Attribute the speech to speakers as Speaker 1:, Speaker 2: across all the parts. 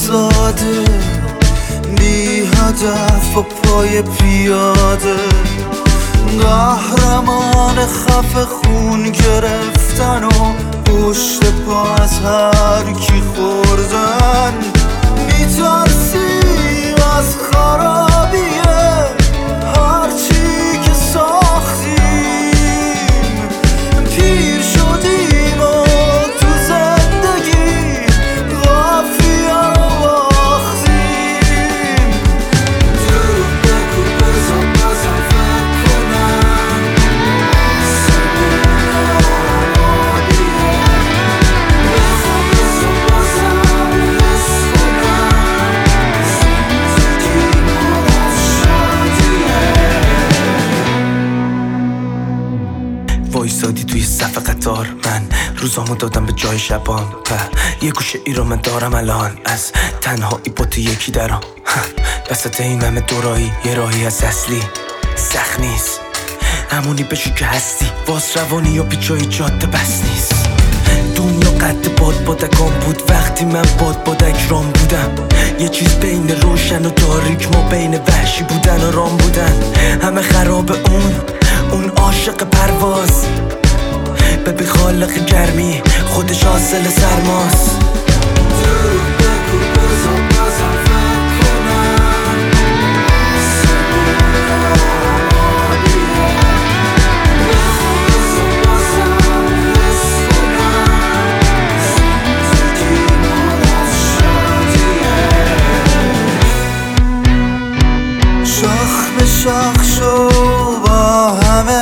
Speaker 1: ساده، بی هدف و پای پیاده، قهرمان خفه خون گرفتن و پشت پا از هر کی خوردن. میترسیم از خرابی هرچی که ساختیم، پیر شدیم و تو زندگی قافیه رو باختیم. دروغ بگو بزن بازم فکر کنم، سبونابیه بخوام بزن بازم حس کنم، زندگی پر از شادیه.
Speaker 2: وایسادی توی صف قطار، من روزامو دادم به جای شبام و یه گوشه ای رو من دارم الان، از تنهایی با تو یکی درام. وسط این همه دورایی یه راهی از اصلی سخت نیست، همونی بشو که هستی، واس روانی یا پیچای جاده بس نیست. دنیا قد بادکام بود وقتی من بادک رام بودم، یه چیز بین روشن و تاریک، ما بین وحشی بودن و رام بودن. همه خراب اون عاشق پرواز، ببی خالق گرمی خودش حاصل سرماست.
Speaker 1: دروغ بگو بزن بازم فکر کنم، سبونابیه بخوام بزن بازم حس کنم، زندگی پر از شادیه. شاخ به شاخ شو با همه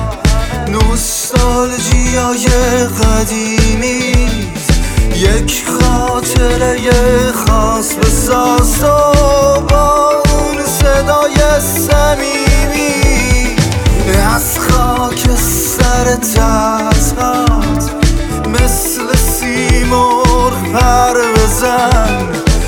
Speaker 1: نوستالژیای قدیمی، یک خاطره خاص بساز و با اون صدای صمیمی، از خاک سر تزهات مثل سیمرغ پر بزن،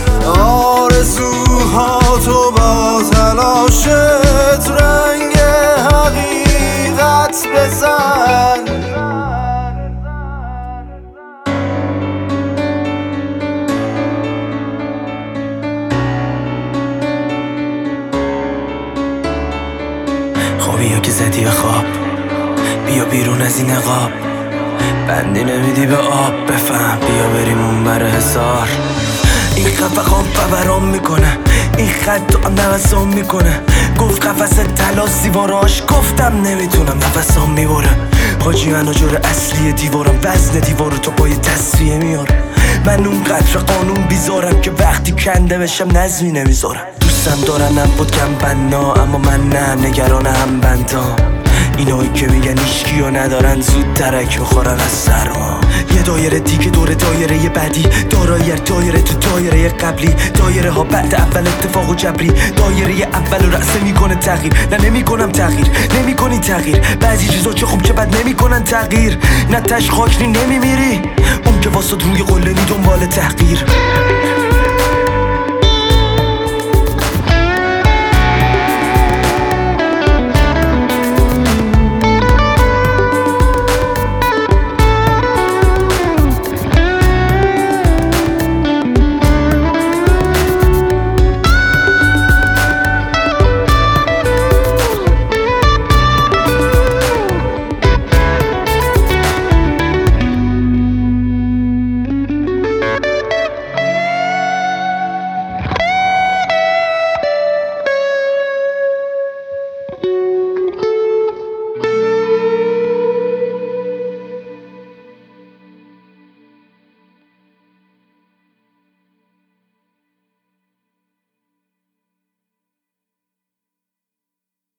Speaker 1: آرزوهاتو با تلاشت رنگ حقیقت بزن.
Speaker 2: خوابی یا که زدی به خواب، بیا بیرون از این عقاب، بندی نمیدی به آب، بفهم بیا بریم اون بر حصار. این خفقان فوران میکنه، این خط تو نفسام میکنه، گفت قفص طلا دیواراش، گفتم نمیتونم نفسام میبره. حاجی من جور اصلی دیوارم، وزن دیوارو تو پای تصفیه میاره. من اون قدر قانون بیزارم که وقتی کنده بشم نظمی نمیذارم. دوستم دارنم بود کم بنا، اما من نه، نگران هم بندام. اینایی که میگن ایشکیو ندارن زود ترک میخورن از سرما. یه دایره دیگه دور دایره بعدی، دایره تو دایره قبلی، دایره ها بعد اول اتفاق و جبری، دایره اول رو رأسه میکنه تغییر. نه نمیکنم تغییر، نمیکنی تغییر، بعضی چیزا چه خوب چه بد نمیکنن تغییر. نه تش خاک نی نمیمیری، اون که واسه روی قله نی دنبال تحقیر.